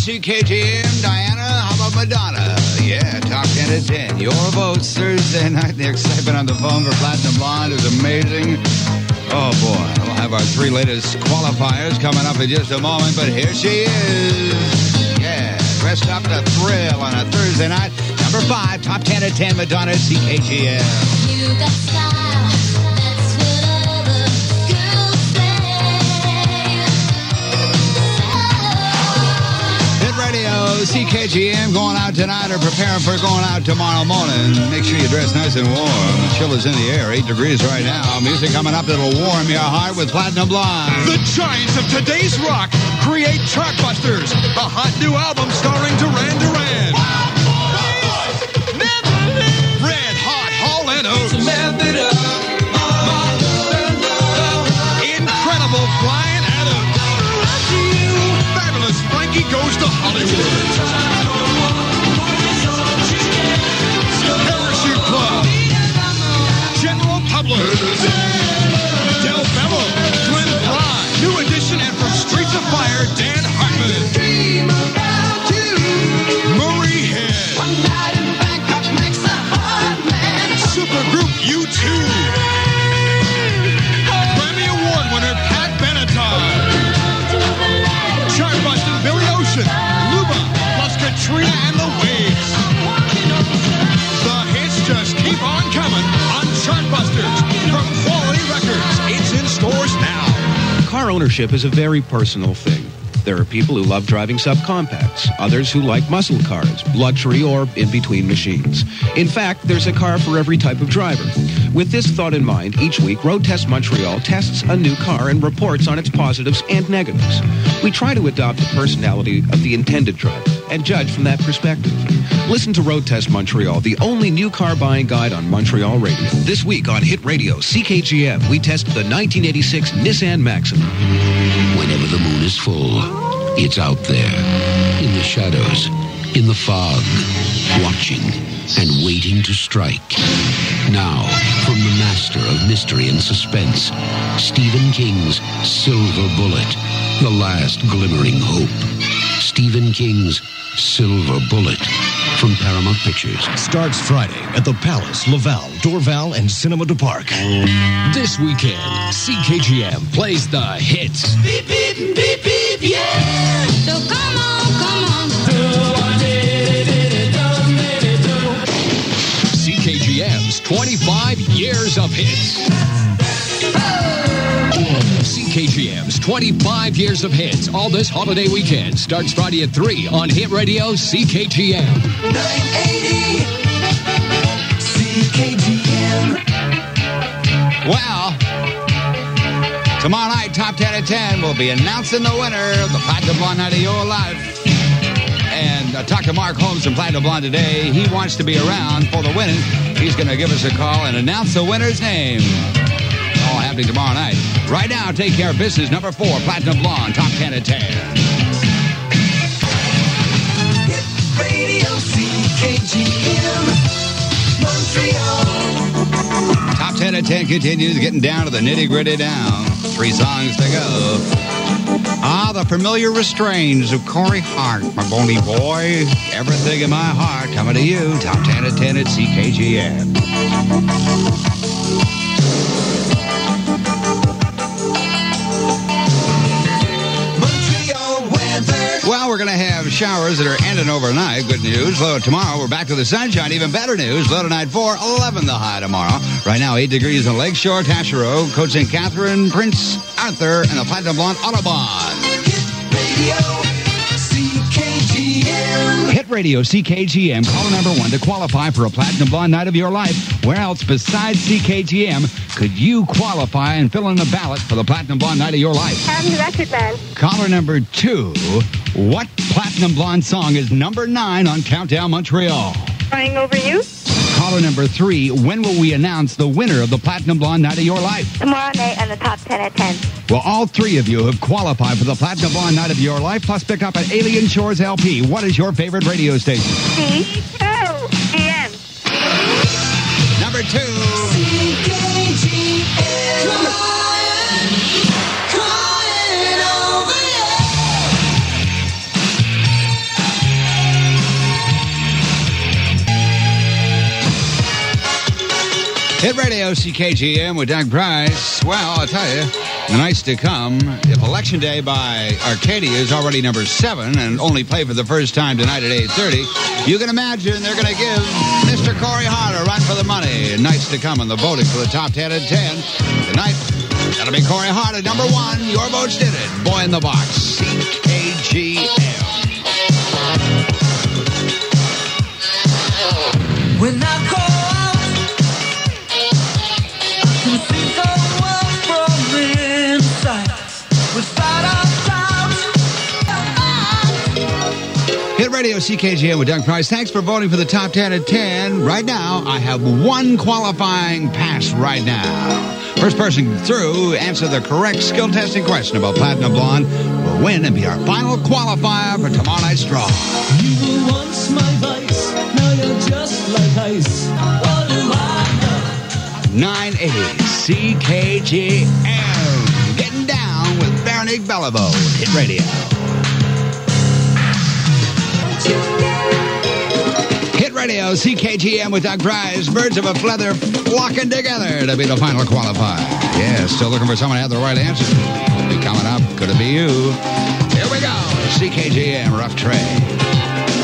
CKGM, Diana, how about Madonna? Yeah, top 10 at 10. Your votes Thursday night. The excitement on the phone for Platinum Blonde is amazing. Oh, boy. We'll have our 3 latest qualifiers coming up in just a moment, but here she is. Yeah, dressed up to thrill on a Thursday night. Number 5, top 10 at 10, Madonna, CKGM. You got style, that's what all the girls say. Hit Radio, CKGM, going out tonight or preparing for going out tomorrow morning. Make sure you dress nice and warm. The chill is in the air, 8 degrees right now. Music coming up that'll warm your heart with Platinum Blonde. The giants of today's rock create Chartbusters, a hot new album starring Duran Duran. Red Hot Hall & Oates. Incredible Bryan Adams. Fabulous Frankie Goes to Hollywood. Parachute Club. General Public. Del Bello. Glenn Fry. New edition and from Streets of Fire, Dan Hartman. Murray Head. Supergroup U2. Grammy Award winner Pat Benatar. Chartbusting Billy Ocean. Luba plus Katrina and the Waves. The hits just keep on coming on Chartbusters from Quality Records. It's in stores now. Car ownership is a very personal thing. There are people who love driving subcompacts, others who like muscle cars, luxury, or in-between machines. In fact, there's a car for every type of driver. With this thought in mind, each week, Road Test Montreal tests a new car and reports on its positives and negatives. We try to adopt the personality of the intended driver and judge from that perspective. Listen to Road Test Montreal, the only new car buying guide on Montreal radio. This week on Hit Radio, CKGM, we test the 1986 Nissan Maxima. Whenever the moon is full, it's out there, in the shadows, in the fog, watching and waiting to strike. Now, from the master of mystery and suspense, Stephen King's Silver Bullet, the last glimmering hope. Stephen King's Silver Bullet from Paramount Pictures. Starts Friday at the Palace, Laval, Dorval, and Cinema du Parc. This weekend, CKGM plays the hits. Beep, beep, beep, beep, yeah. So come on. CKGM's 25 years of hits. CKGM's 25 years of hits. All this holiday weekend starts Friday at 3 on Hit Radio CKGM. 980 CKGM. Well, tomorrow night, top 10 at 10, we'll be announcing the winner of the Platinum Blonde Night of Your Life. And I talked to Mark Holmes from Platinum Blonde today. He wants to be around for the winning. He's going to give us a call and announce the winner's name. All happening tomorrow night. Right now, take care of business. Number 4, Platinum Blonde, top 10 at 10. Radio CKGM Montreal. Top 10 at 10 continues, getting down to the nitty-gritty down. 3 songs to go. The familiar restraints of Corey Hart, my bony boy. Everything in my heart coming to you. Top 10 at 10 at CKGM. Well, we're going to have showers that are ending overnight. Good news. Low tomorrow, we're back to the sunshine. Even better news. Low tonight 4, 11 the high tomorrow. Right now, 8 degrees in Lakeshore, Taschereau, Côte St. Catherine, Prince Arthur, and the Platinum Blonde Audubon. Hit Radio CKGM. Caller number 1 to qualify for a Platinum Blonde Night of Your Life. Where else besides CKGM could you qualify and fill in the ballot for the Platinum Blonde Night of Your Life? I'm the record man. Caller number 2. What Platinum Blonde song is number 9 on Countdown Montreal? Crying Over You. Caller number 3. When will we announce the winner of the Platinum Blonde Night of Your Life? Tomorrow night on the top 10 at 10. Well, all 3 of you have qualified for the Platinum Blonde Night of Your Life, plus pick up an Alien Shores LP. What is your favorite radio station? CKGM. Number 2. Hit Radio, CKGM with Doug Price. Well, I'll tell you, the nights to come, if Election Day by Arcadia is already number 7 and only play for the first time tonight at 8:30, you can imagine they're going to give Mr. Corey Hart a run for the money. And nights to come in the voting for the top 10 at 10. Tonight, that'll be Corey Hart at number 1. Your votes did it. Boy in the Box, CKGM. When I go out, I can see the world from inside. Without a doubt. Hit Radio CKGM with Doug Price. Thanks for voting for the top 10 at 10. Right now, I have one qualifying pass right now. First person through, answer the correct skill testing question about Platinum Blonde will win and be our final qualifier for tomorrow night's draw. You were once my vice, now you're just like ice. What do I know? 980 CKGM. Getting down with Veronique Beliveau. Hit Radio. Hit Radio, CKGM with Doug Price. Birds of a feather flocking together to be the final qualifier. Yeah, still looking for someone to have the right answer. Be coming up. Could it be you? Here we go. CKGM Rough Trade.